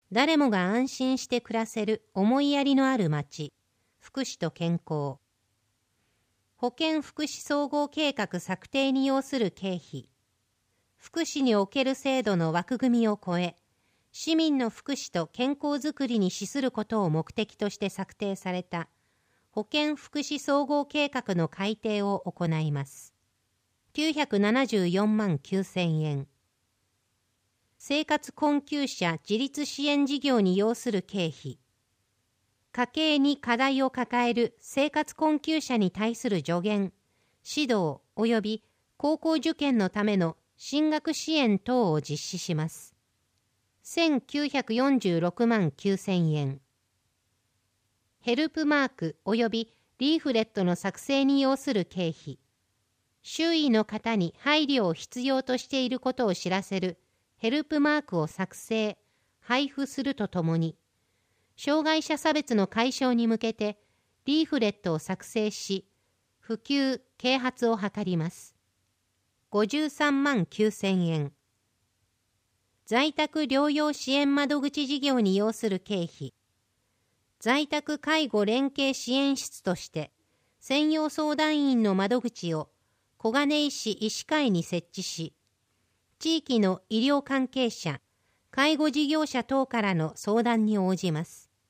誰もが安心して暮らせる思いやりのある町、福祉と健康。保健福祉総合計画策定に要する経費。福祉における制度の枠組みを超え、市民の福祉と健康づくりに資することを目的として策定された保健福祉総合計画の改定を行います。974万9000円。生活困窮者自立支援事業に要する経費。家計に課題を抱える生活困窮者に対する助言、指導及び高校受験のための進学支援等を実施します。1946万9000円。ヘルプマーク及びリーフレットの作成に要する経費。周囲の方に配慮を必要としていることを知らせるヘルプマークを作成、配布するとともに、障害者差別の解消に向けてリーフレットを作成し、普及・啓発を図ります。53万9000円。在宅療養支援窓口事業に要する経費。在宅介護連携支援室として専用相談員の窓口を小金井市医師会に設置し、地域の医療関係者、介護事業者等からの相談に応じます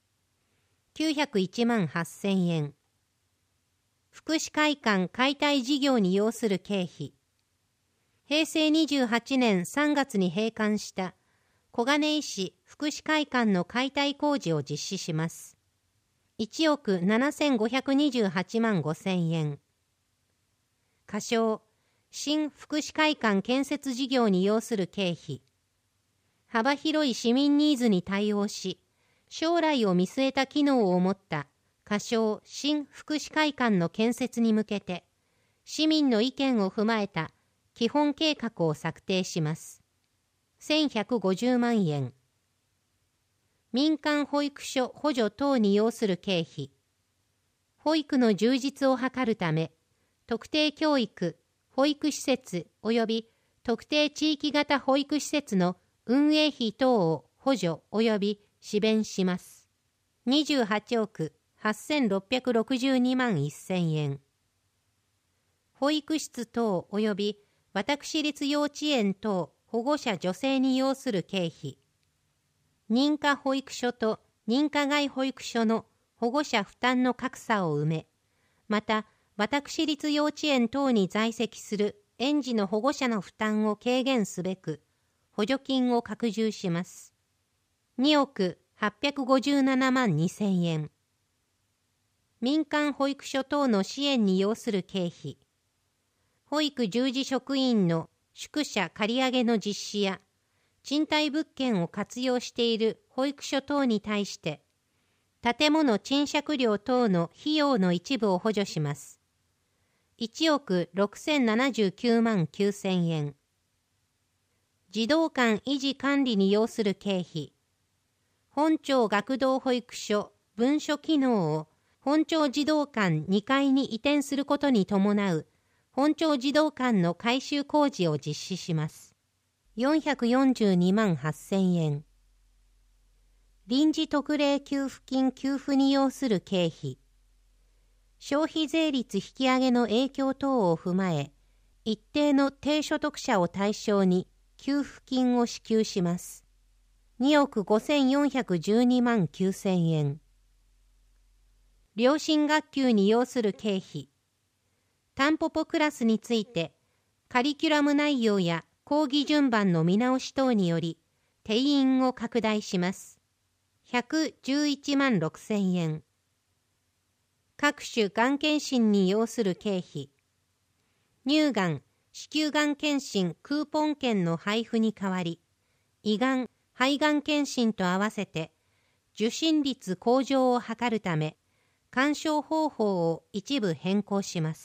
。901万8000円。福祉会館解体事業に要する経費。平成28年3月に閉館した小金井市福祉会館の解体工事を実施します。1億7528万5000円。仮称、新福祉会館建設事業に要する経費。幅広い市民ニーズに対応し、将来を見据えた機能を持った仮称、新福祉会館の建設に向けて、市民の意見を踏まえた基本計画を策定します。1150万円。民間保育所補助等に要する経費。保育の充実を図るため、特定教育、保育施設及び特定地域型保育施設の運営費等を補助及び支弁します。28億8662万1000円。保育室等及び私立幼稚園等保護者助成に要する経費。認可保育所と認可外保育所の保護者負担の格差を埋め、また私立幼稚園等に在籍する園児の保護者の負担を軽減すべく補助金を拡充します。2億857万2000円。民間保育所等の支援に要する経費。保育従事職員の宿舎借り上げの実施や、賃貸物件を活用している保育所等に対して、建物賃借料等の費用の一部を補助します。1億6079万9000円。児童館維持管理に要する経費。本町学童保育所分所機能を本町児童館2階に移転することに伴う本町児童館の改修工事を実施します。442万8000円。臨時特例給付金給付に要する経費。消費税率引き上げの影響等を踏まえ、一定の低所得者を対象に給付金を支給します。2億5412万9000円。良心学級に要する経費。タンポポクラスについて、カリキュラム内容や講義順番の見直し等により、定員を拡大します。111万6000円。各種がん検診に要する経費。乳がん、子宮がん検診クーポン券の配布に代わり、胃がん、肺がん検診と合わせて、受診率向上を図るため、鑑賞方法を一部変更します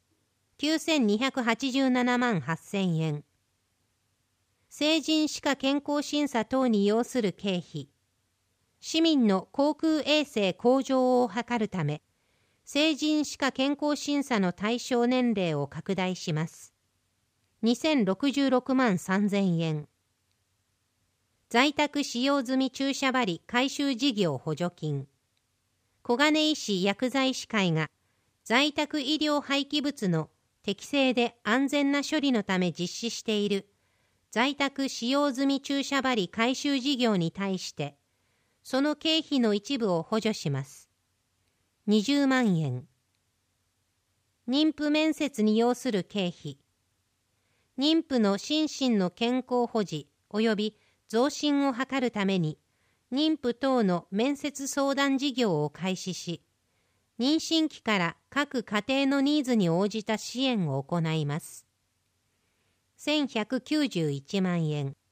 。9287万8000円。成人歯科健康審査等に要する経費。市民の口腔衛生向上を図るため、成人歯科健康審査の対象年齢を拡大します。2066万3000円。 在宅使用済み注射針回収事業補助金。小金井市薬剤師会が在宅医療廃棄物の適正で安全な処理のため実施している在宅使用済み注射針回収事業に対して、その経費の一部を補助します。20万円。妊婦面接に要する経費。妊婦の心身の健康保持及び増進を図るために、妊婦等の面接相談事業を開始し、妊娠期から各家庭のニーズに応じた支援を行います。1191万円。